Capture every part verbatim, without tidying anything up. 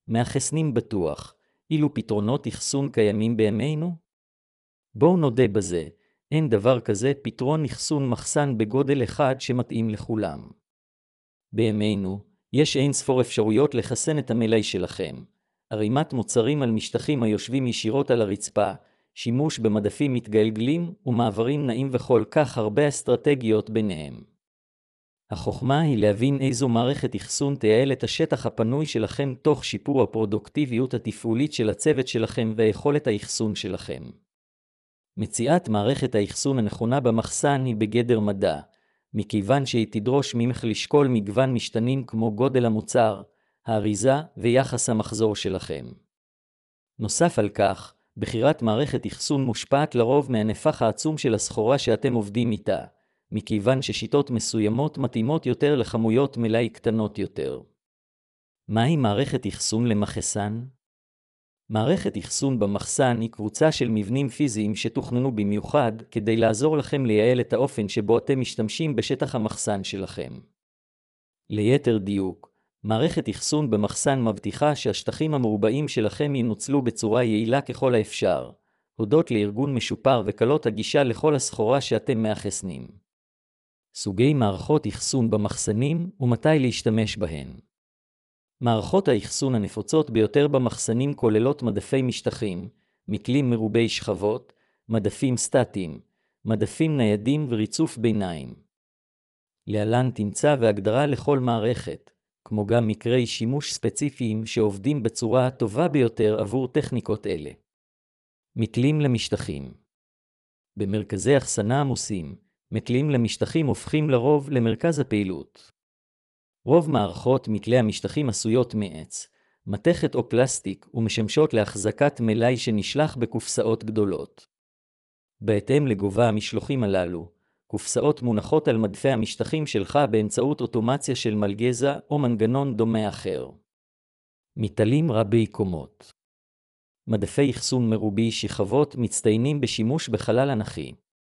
מאחסנים בטוח, אילו פתרונות אחסון קיימים בימינו? בואו נודה בזה, אין דבר כזה פתרון אחסון מחסן בגודל אחד שמתאים לכולם. בימינו, יש אין ספור אפשרויות לחסן את המלאי שלכם. ערימת מוצרים על משטחים היושבים ישירות על הרצפה, שימוש במדפים מתגלגלים ומעברים נעים וכל כך הרבה אסטרטגיות ביניהם. החוכמה היא להבין איזו מערכת אחסון תייעל את השטח הפנוי שלכם תוך שיפור הפרודוקטיביות התפעולית של הצוות שלכם ויכולת האחסון שלכם. מציאת מערכת האחסון הנכונה במחסן היא בגדר מדע, מכיוון שהיא תדרוש ממך לשקול מגוון משתנים כמו גודל המוצר, האריזה ויחס המחזור שלכם. נוסף על כך, בחירת מערכת אחסון מושפעת לרוב מהנפח העצום של הסחורה שאתם עובדים איתה, מכיוון ששיטות מסוימות מתאימות יותר לכמויות מלאי קטנות יותר. מהי מערכת אחסון למחסן? מערכת אחסון במחסן היא קבוצה של מבנים פיזיים שתוכננו במיוחד כדי לעזור לכם לייעל את האופן שבו אתם משתמשים בשטח המחסן שלכם. ליתר דיוק, מערכת אחסון במחסן מבטיחה שהשטחים המרובעים שלכם ינוצלו בצורה יעילה ככל האפשר, הודות לארגון משופר וקלות הגישה לכל הסחורה שאתם מאחסנים. סוגי מערכות אחסון במחסנים ומתי להשתמש בהן. מערכות האחסון הנפוצות ביותר במחסנים כוללות מדפי משטחים, מקלים מרובי שכבות, מדפים סטטיים, מדפים ניידים וריצוף ביניים. להלן תמצא והגדרה לכל מערכת, כמו גם מקרי שימוש ספציפיים שעובדים בצורה הטובה ביותר עבור טכניקות אלה. מקלים למשטחים. במרכזי אחסנה עמוסים, מקלים למשטחים הופכים לרוב למרכז הפעילות. רוב מערכות מקלי המשטחים עשויות מעץ, מתכת או פלסטיק ומשמשות להחזקת מלאי שנשלח בקופסאות גדולות. בהתאם לגובה המשלוחים הללו, קופסאות מונחות על מדפי המשטחים שלך באמצעות אוטומציה של מלגזה או מנגנון דומה אחר. מיטלים רבי קומות. מדפי אחסון מרובי שכבות מצטיינים בשימוש בחלל אנכי.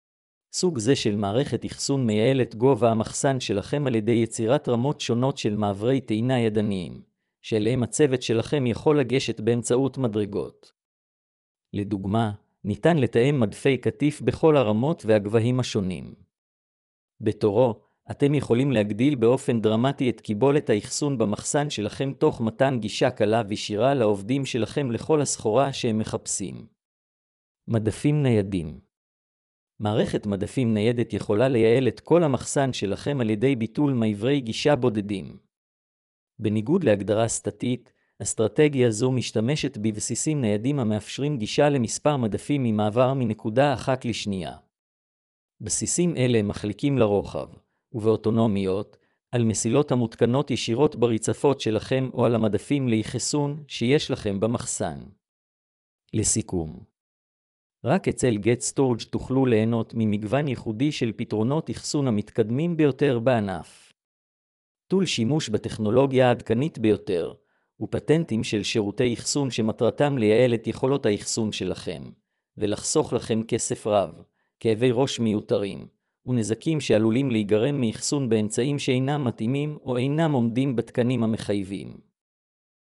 סוג זה של מערכת אחסון מייעל את גובה המחסן שלכם על ידי יצירת רמות שונות של מעברי טעינה ידניים, שאליהם הצוות שלכם יכול לגשת באמצעות מדרגות. לדוגמה, ניתן לתאם מדפי כתיף בכל הרמות והגבהים השונים. בתורו, אתם יכולים להגדיל באופן דרמטי את קיבולת האחסון במחסן שלכם תוך מתן גישה קלה וישירה לעובדים שלכם לכל הסחורה שהם מחפשים. מדפים ניידים. מערכת מדפים ניידת יכולה לייעל את כל המחסן שלכם על ידי ביטול מעברי גישה בודדים. בניגוד להגדרה סטטית, אסטרטגיה זו משתמשת בבסיסים ניידים המאפשרים גישה למספר מדפים ממעבר מנקודה אחת לשנייה. בסיסים אלה מחליקים לרוחב, ובאוטונומיות, על מסילות המותקנות ישירות ברצפות שלכם או על המדפים לאחסון שיש לכם במחסן. לסיכום, רק אצל Get Storage תוכלו ליהנות ממגוון ייחודי של פתרונות אחסון המתקדמים ביותר בענף. טול שימוש בטכנולוגיה העדכנית ביותר, ופטנטים של שירותי אחסון שמטרתם לייעל את יכולות האחסון שלכם, ולחסוך לכם כסף רב, כאבי ראש מיותרים, ונזקים שעלולים להיגרם מאחסון באמצעים שאינם מתאימים או אינם עומדים בתקנים המחייבים.